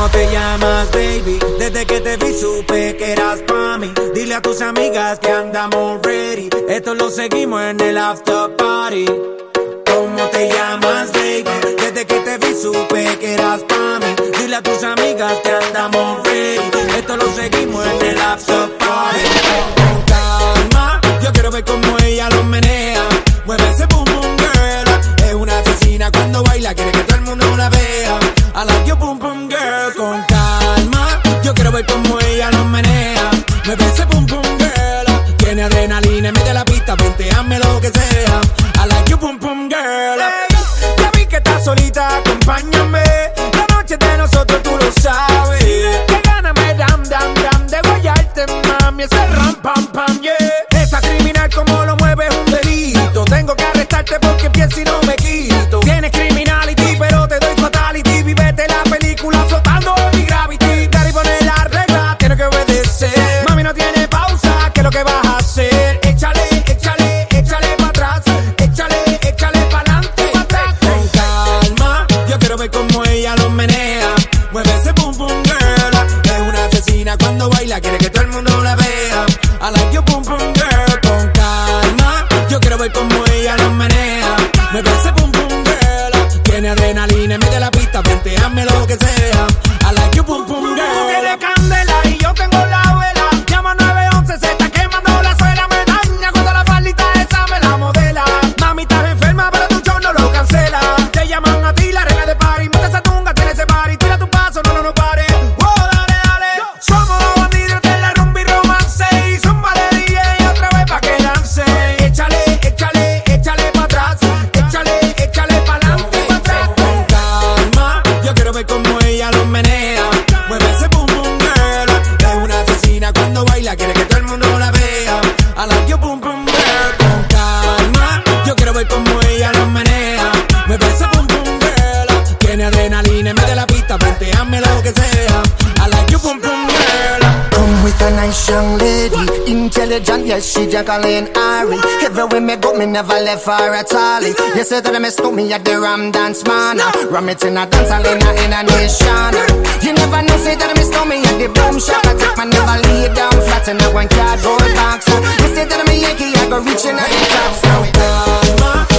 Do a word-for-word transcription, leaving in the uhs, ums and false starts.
¿Cómo te llamas, baby? Desde que te vi supe que eras pa' mí. Dile a tus amigas que andamos ready. Esto lo seguimos en el after party. ¿Cómo te llamas, baby? Desde que te vi supe que eras pa' mí. Dile a tus amigas que andamos ready. Esto lo seguimos en el after party. Con calma, yo quiero ver cómo ella lo menea. Mueve ese boom boom girl. Es una asesina cuando baila, quiere que todo el mundo la vea. I like your boom boom girl. Con calma, yo quiero ver cómo ella lo menea. Mueve ese boom boom girl. Tiene adrenalina, mete la pista, ponteame lo que sea. I like your boom boom girl. Hey, ya vi que estás solita, acompáñame. La noche de nosotros tú lo sabes. Que gana me dam dam dam de guayarte, mami. Ese ram pam pam, yeah. Esa criminal como lo mueve es un delito. Tengo que arrestarte porque pienso y no me quito. Tienes criminality, pero te doy fatality. Vivete la película flotando en mi gravity. Dar y poner la regla, tiene que obedecer. Mami no tiene pausa, ¿qué es lo que vas a hacer? Échale, échale, échale pa' atrás. Échale, échale pa'lante, pa' atrás. Con calma, yo quiero ver cómo ella lo menea. Mueve ese boom boom girl. Es una asesina cuando baila, quiere que todo el mundo la vea. I like your boom boom girl. Con calma, yo quiero ver cómo ella lo menea. Mueve ese boom boom girl. Tiene adrenalina, mete la pista, venteame lo que sea. I like your boom boom girl. Tú tienes candela y yo tengo la vela. Llama nueve once, se está quemando la suela. Me daña cuando la faldita esa me la modela. Mami, estás enferma, pero tu show no lo cancela. Te llaman a ti, la regla de party. Mete esa tunga, tiene ese party. Tira tu paso, no, no, no pare. Wow, dale, dale. Somos los bandidos de la rumba y romance. Y zumba de D J otra vez pa' que lance. Échale, échale, échale pa' atrás. Échale, échale pa'lante, pa' atrás. Con calma, yo quiero ver cómo ella lo menea. Mueve ese boom boom girl. Es una asesina cuando baila, quiere que todo el mundo la vea. I like your boom boom girl. Con calma, yo quiero ver cómo ella lo menea. Mueve ese boom boom girl. Tiene adrenalina, mete la pista, venteame lo que sea. I like your boom boom girl. Come with a nice young lady, intelligent, yes, she Jacqueline Ari. Everywhere me go, me never left her at all. You say that me stole me at the Ram Dance Man. Ram it in a dance hall in a, in a nation. You never know, say that me stole me at the Boom Shop. I take my never lay down flat in a one cardboard box. You say that me Yankee, I go reaching at the top. So Calma,